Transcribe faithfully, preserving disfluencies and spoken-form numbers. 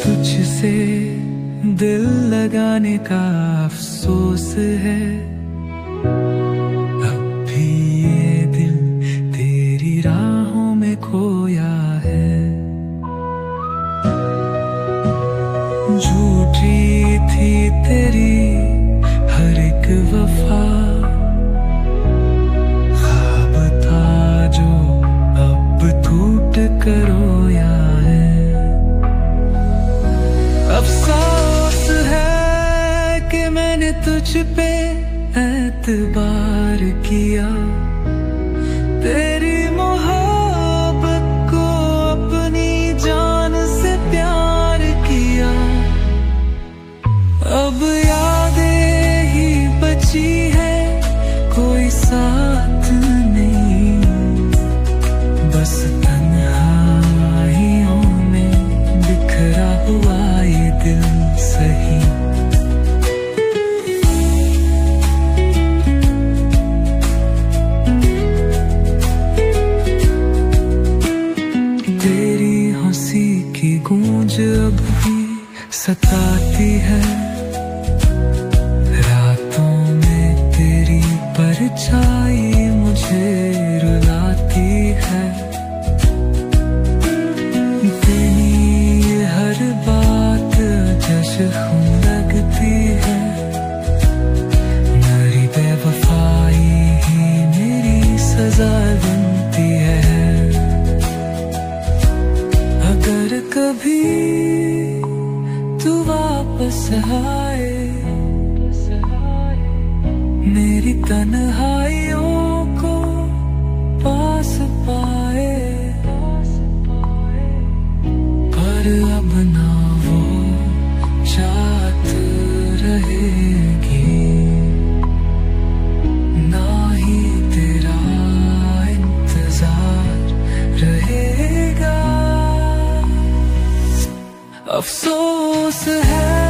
तुझसे दिल लगाने का अफसोस है, अब भी ये दिल तेरी राहों में खोया है। झूठी थी तेरी हर एक वफा, ख्वाब था जो अब टूट कर रोया है। अफसोस है कि मैंने तुझ पे एतबार किया, तेरी मोहब्बत को अपनी जान से प्यार किया। अब यादें ही बची है, कोई साथ नहीं, बस तन्हाइयों में बिखरा हुआ ये दिल सही। तेरी हंसी की गूंज अब भी सताती है, रातों में तेरी परछाई मुझे रुलाती है। तेरी हर बात जश्न लगती है, मेरी बेवफाई ही मेरी सजा बनती है। अगर कभी तू वापस आए, मेरी तन्हाइयों को पास पाए, पर अब ना वो चाहत रहेगी, ना ही तेरा इंतजार रहेगा। अफसोस है